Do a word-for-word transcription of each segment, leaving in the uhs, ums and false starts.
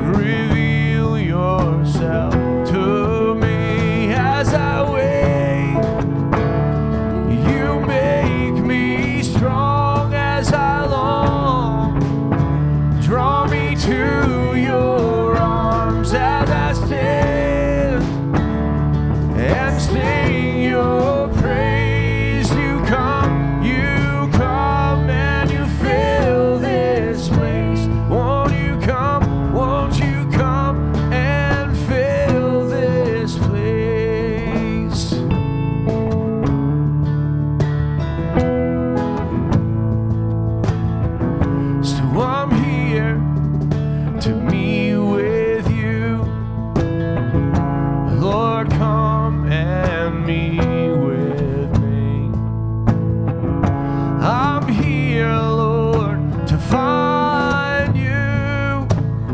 Reveal yourself to me as I wait. You make me strong as I long. Draw me to your arms as I stand and sing your praise. You come, you come, and you fill this place. Won't you come, won't you come and fill this place? So I'm here to meet with you. Lord, come and meet with me. I'm here, Lord, to find you.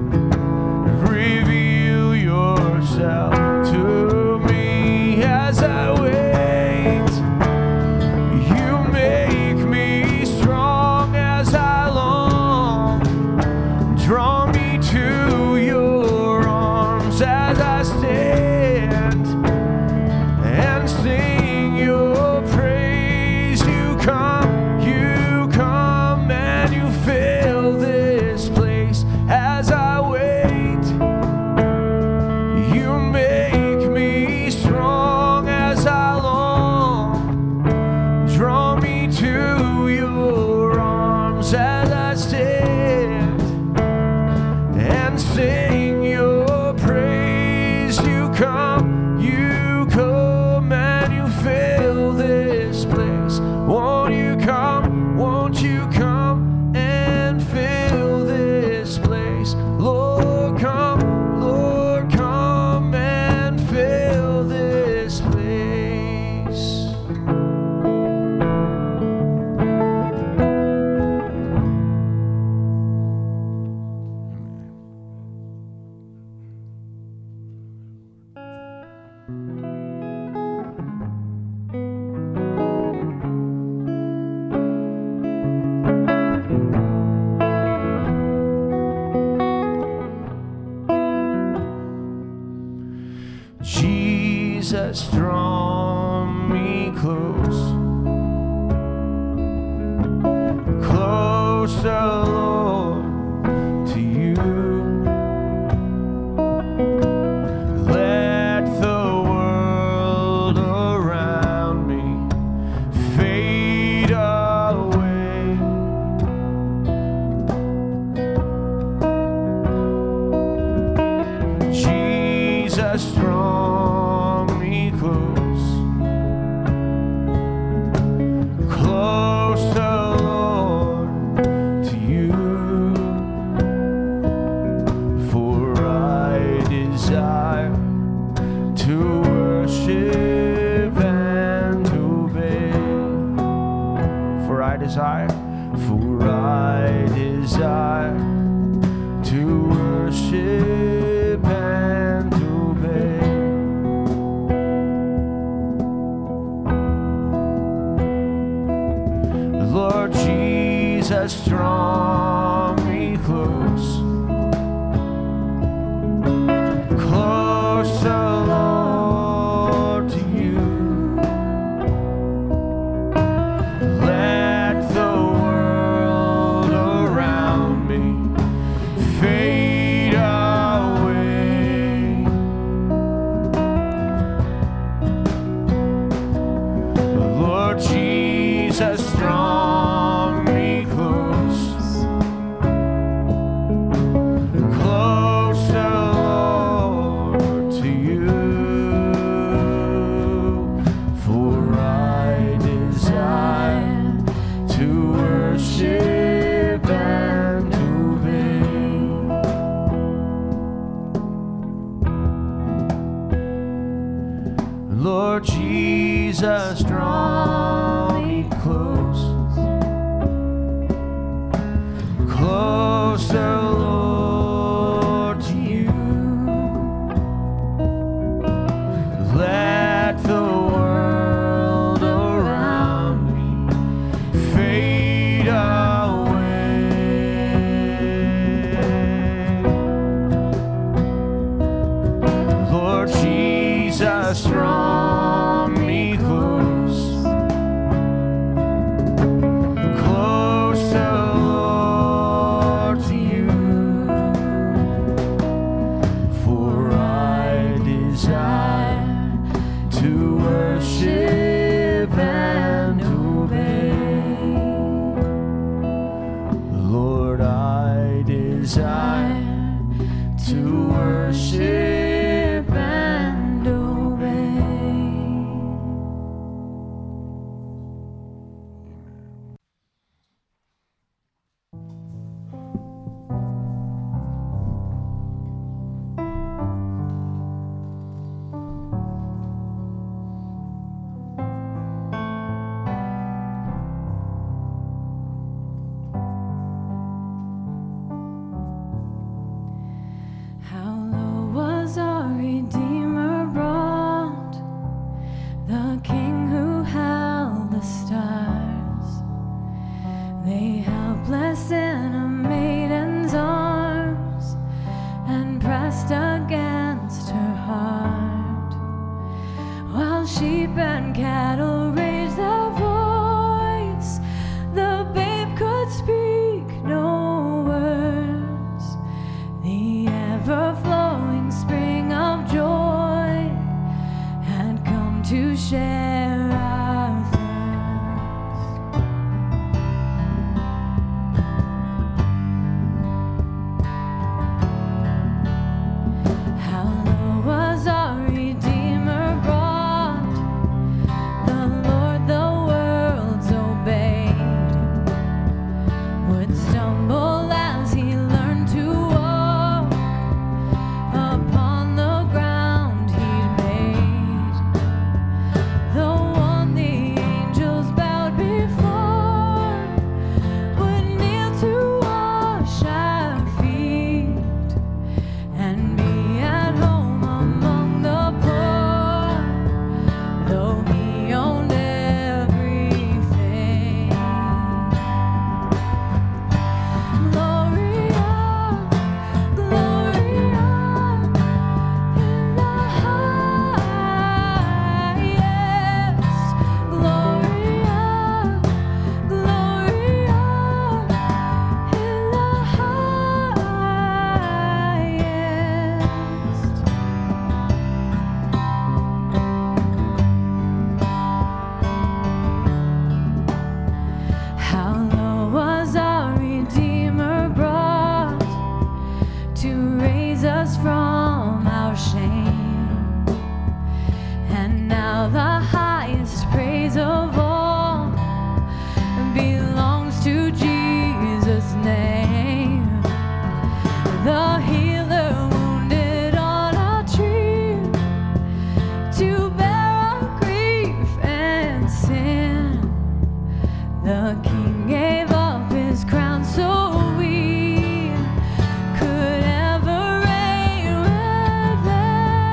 Reveal yourself to me as I wait. You make me strong as I long. Draw me to your arms as I stand and sing your praise. You come, you come, and you fill this place as I wait. You make me strong as I long. Draw me to your arms as I stand and sing your praise. You come, you come, and you fill this place. Won't you come, won't you come and fill this place? Lord, come, Lord, come and fill this place. Jesus, draw me close, closer, Lord, to you. Let the world around me fade away. Jesus, draw me close, closer, Lord, to you. For I desire to worship and to obey. For I desire, for I desire to worship and to obey. Lord Jesus, draw me close, closer, Lord, to you. Let the world around me fade away. Lord Jesus, draw me close, closer, Lord, to you. For I desire to worship and to obey. Lord Jesus, draw me close, closer, Lord, to you. Let the world around me fade away. just draw me close, closer, Lord, to you, for I desire to worship and obey. Lord, I desire to worship and obey. How low was our Redeemer brought, the King who held the stars, lay helpless in a maiden's arms and pressed against her heart, while sheep and cattle raised their voice. The babe could speak no words. The ever-flowing spring of joy had come to share our thirst. How low was our Redeemer brought, the Lord the worlds obeyed, would stumble as he learned to walk upon the ground he'd made. The one the angels bowed before would kneel to wash our feet and be at home among the poor, though he owned everything. Gloria, Gloria, in the highest. Gloria, Gloria, in the highest. How low was our Redeemer brought to raise us from our shame, and now the highest praise of all belongs to Jesus' name. The healer wounded on a tree to bear our grief and sin. The King gave up his crown so we could ever reign with them.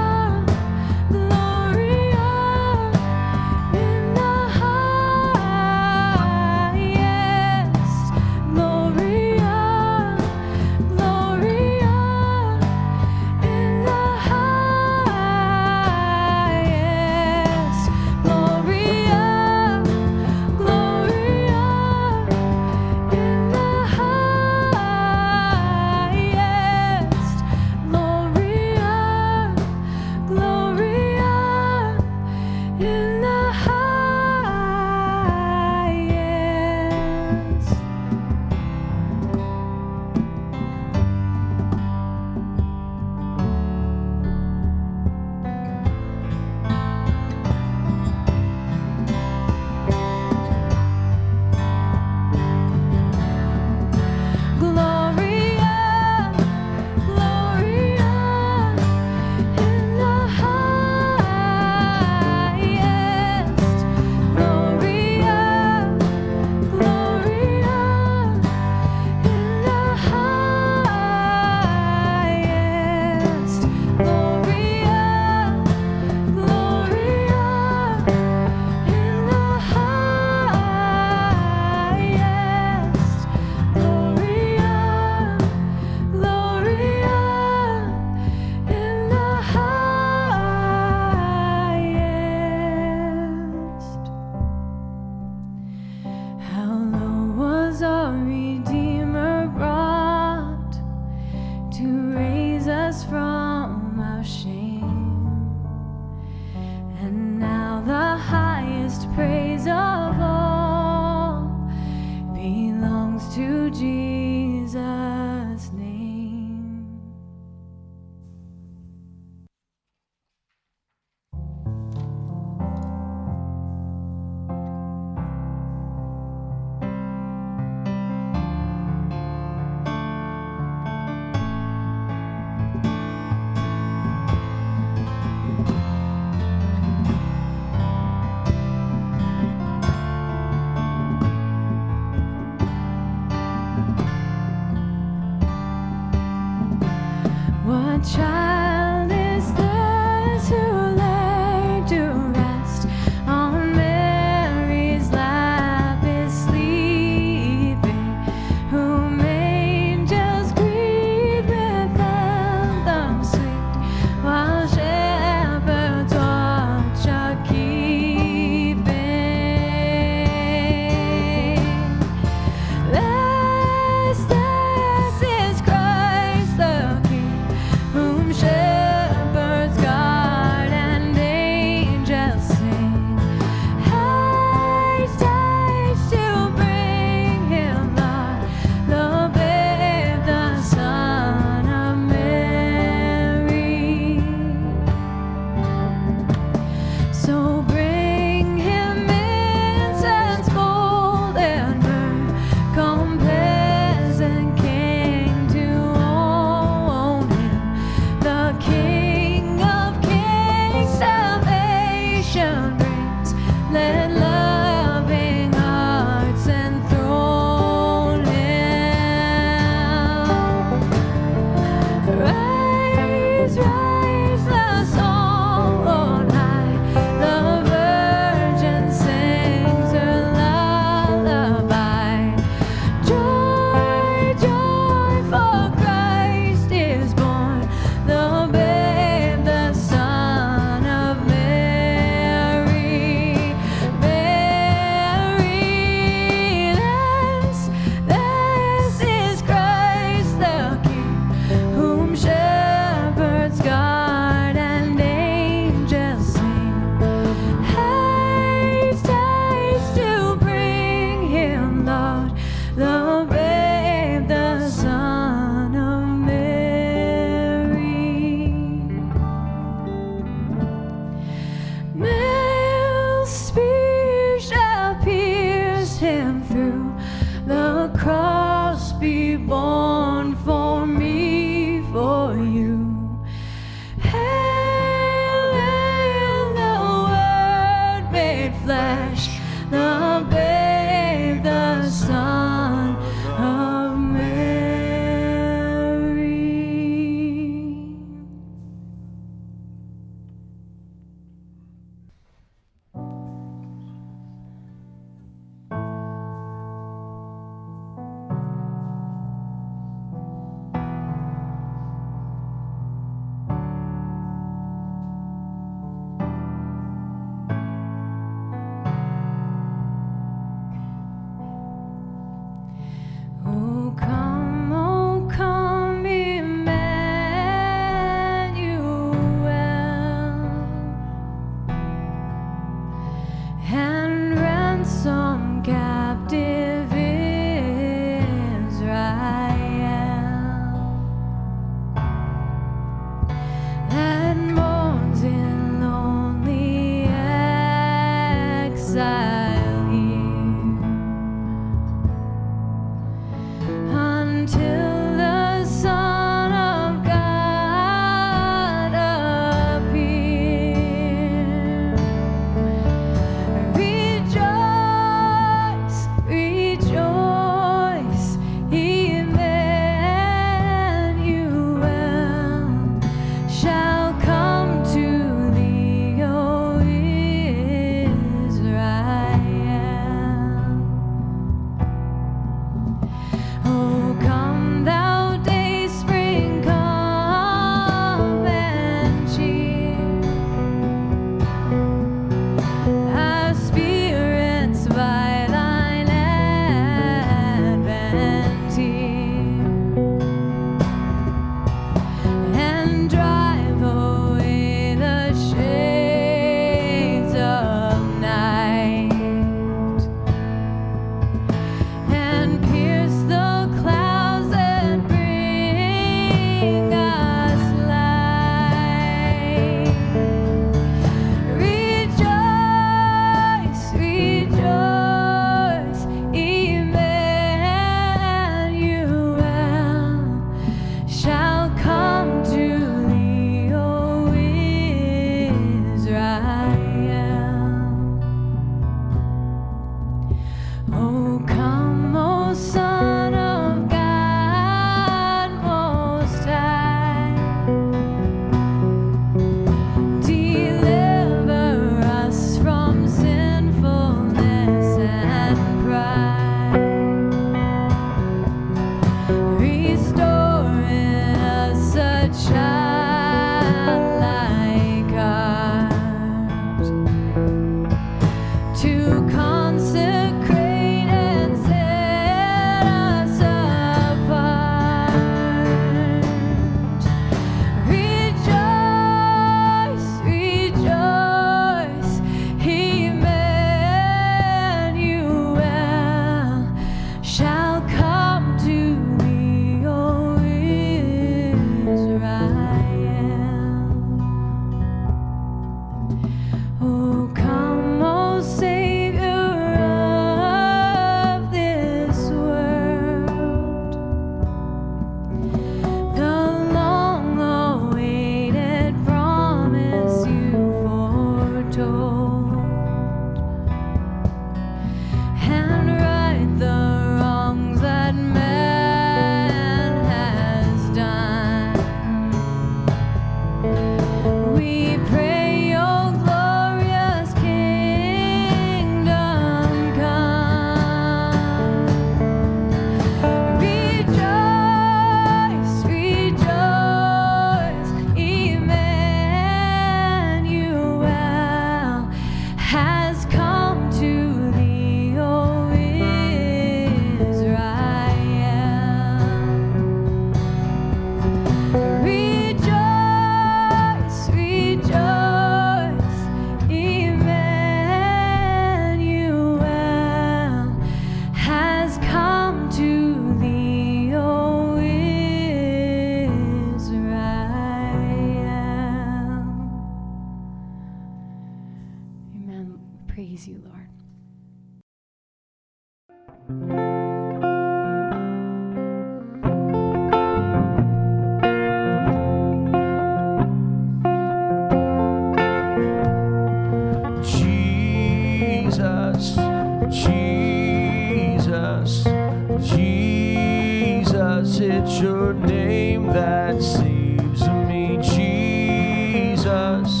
it's your name that saves me. Jesus,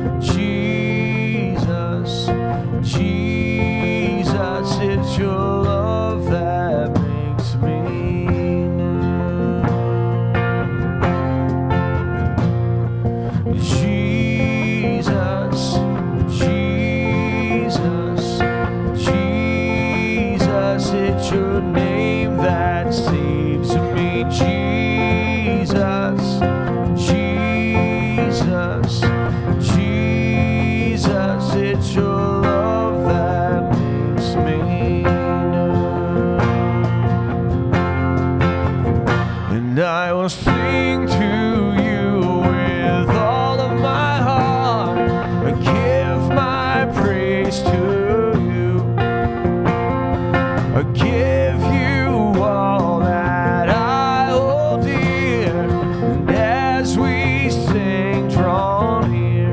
Jesus, Jesus, it's your love that makes me new. Jesus, Jesus, Jesus, it's your name that saves me. Jesus, Jesus, Jesus, it's your love that makes me new. And I will sing to you with all of my heart. I give my praise to you. I give you all that I hold dear. And as we sing, draw near.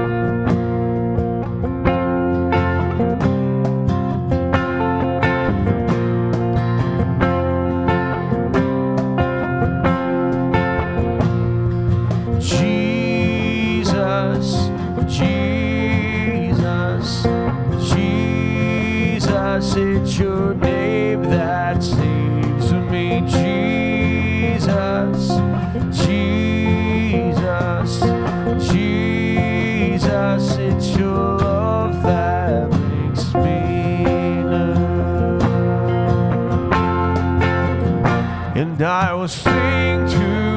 Jesus, Jesus, Jesus, it's your name that saves me. Jesus, Jesus, Jesus, it's your love that makes me new. And I will sing to